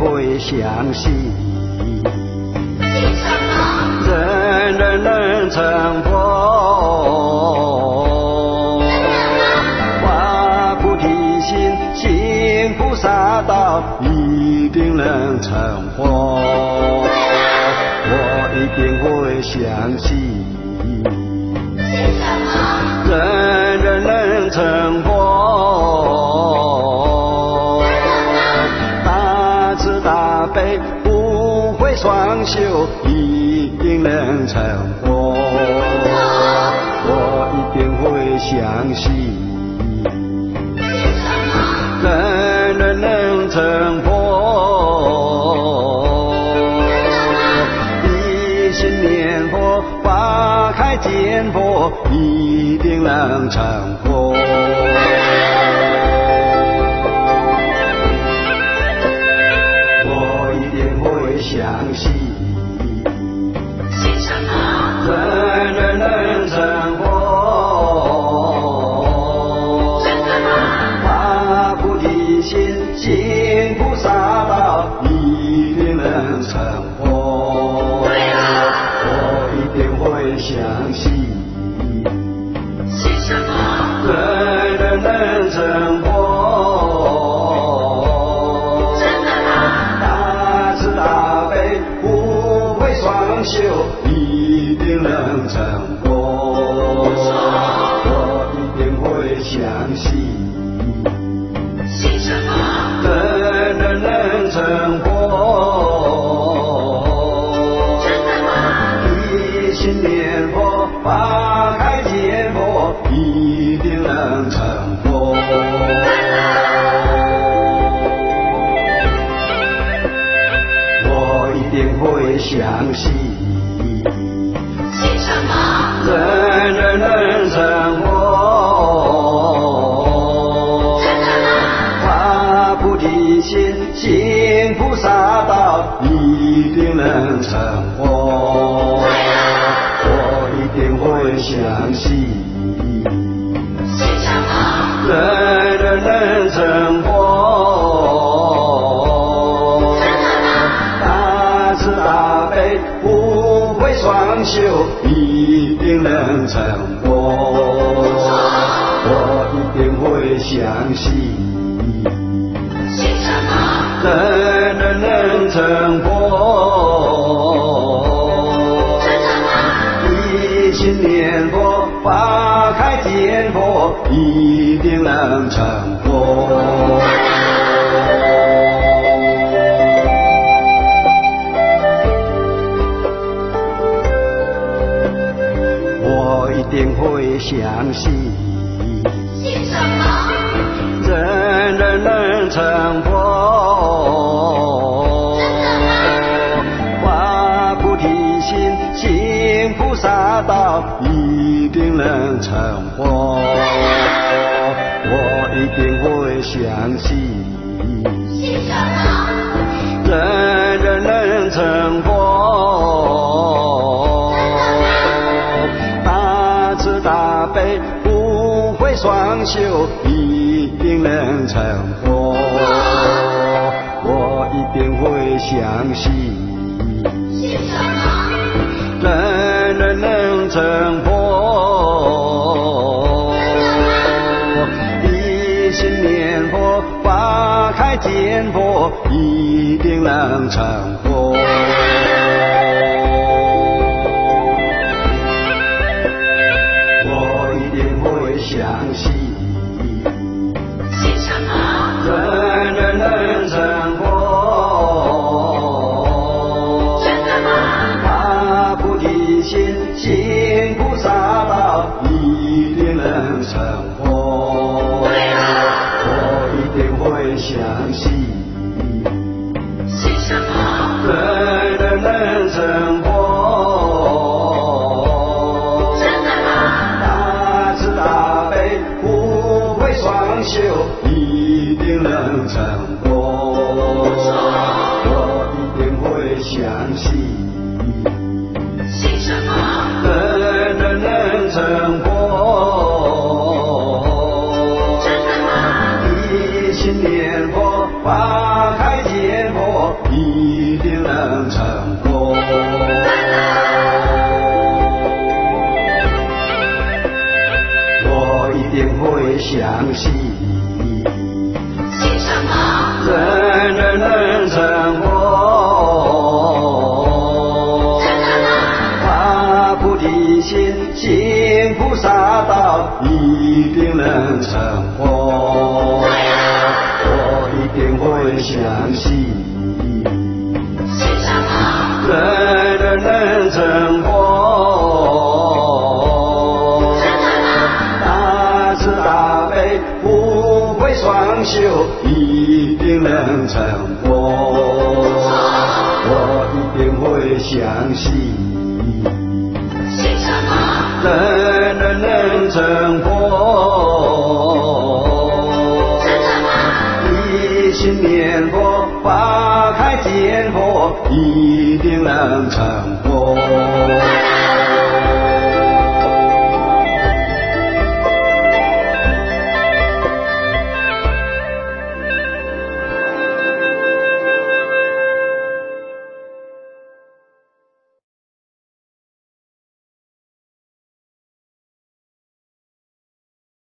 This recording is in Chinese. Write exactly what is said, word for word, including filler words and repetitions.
会相信。 信什么？ 人人能成佛。发菩提心，行菩萨道，一定能成佛。我一定会相信。 信什么？ 人人能成佛。大慈大悲不会双修，一定能成佛。我一定会相信。人人能成佛。一心念佛，花开见佛，一定能成佛。我一定会相信。 信什么？ 人人能成佛。 真的吗？ 发菩提心，行菩萨道，一定能成佛。 对啊。 我一定会相信。 信什么？ 人人能成佛。 真的吗？ 大慈大悲不会双修，一定能成佛。我一定会相信。 信什么？ 人人能成佛。 真的吗？ 一心念佛，花开见佛，一定能成佛。我一定会相信。 信什么？ 人人能成佛。 真的吗？ 发菩提心，行菩萨道，一定能成佛。我一定会相信。 信什么？ 人人能成佛。 真的吗？ 大慈大悲不会双修，一定能成佛。我一定会相信。 信什么？ 人人能成佛。 真的吗？ 一心念佛，花开见佛，一定能成佛。我一定会相信。 信什么？ 人人能成佛。 真的吗？ 发菩提心，行菩萨道，一定能成佛。我一定会相信。 信什么？ 人人能成佛。大慈大悲不会双修，一定能成佛。我一定会相信。 信什么？ 人人能成佛。一心念佛，花开见佛，一定能成佛。我一定会相信。 信什么？ 人人能成佛。 真的吗？ 发菩提心，行菩萨道，一定能成佛。 对啊。 我一定会相信。 信什么？ 人人能成佛。 真的吗？ 大慈大悲不会双修，一定能成佛。我一定会相信。 信什么？ 人人能成佛。真的吗？一心念佛，发相信。 信什么？ 人人能成佛。 真的吗？ 发菩提心，行菩萨道，一定能成佛。 对呀。 我一定会相信。 信什么？ 人人能成佛。 真的吗？ 大慈大悲，不会双修，一定能成佛。我一定会相信。 信什么？ 人人能成佛。 真的吗？ 一心念佛，法开见佛，一定能成佛。